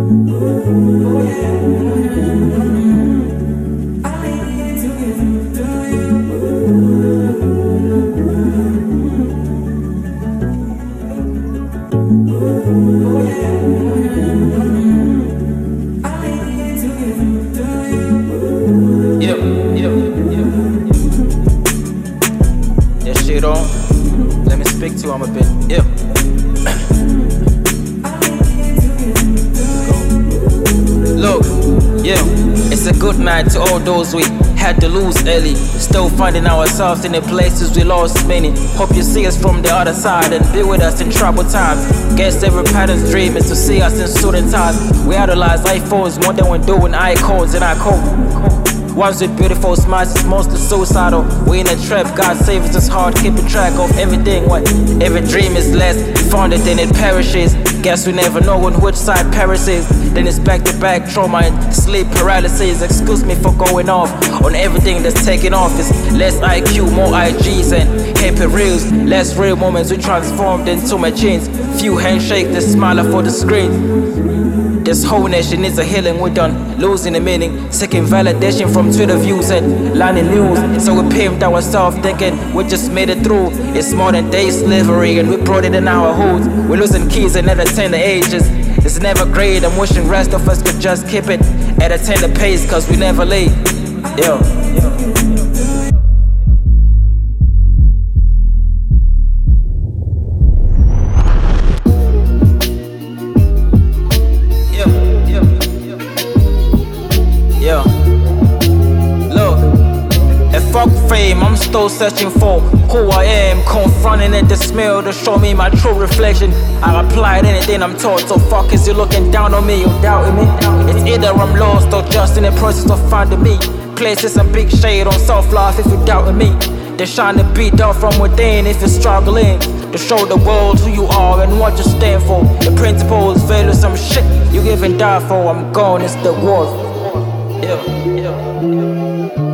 That shit on. Let me speak to him a bit. Yeah. Look, yeah, it's a good night to all those we had to lose early. Still finding ourselves in the places we lost many. Hope you see us from the other side and be with us in troubled times. Guess every pattern's dream is to see us in student times. We idolize iPhones more than we're doing icons in our code. Ones with beautiful smiles is mostly suicidal. We in a trap, God save us, it's hard keeping track of everything. What every dream is less founded, then it perishes. Guess we never know on which side Paris is. Then it's back-to-back trauma and sleep paralysis. Excuse me for going off on everything that's taking off. It's less IQ, more IGs and happy reels. Less real moments we transformed into machines. Few handshakes, the smiler for the screen. This whole nation needs a healing, we're done losing the meaning. Seeking validation from Twitter views and line news. So we pimped ourselves thinking we just made it through. It's modern day slavery and we brought it in our hoods. We're losing kids at the tender ages. It's never great, I'm wishing rest of us could just keep it at a tender pace, cause we never late. Yeah. Yeah. Look, and fuck fame, I'm still searching for who I am. Confronting at the smell to show me my true reflection. I replied anything I'm told, so fuck is you looking down on me or doubting me? It's either I'm lost or just in the process of finding me. Places some big shade on self-love if you doubting me. They shine the beat down from within if you're struggling. To show the world who you are and what you stand for. The principles, values, some shit you even die for. I'm gone, it's the war. Yeah.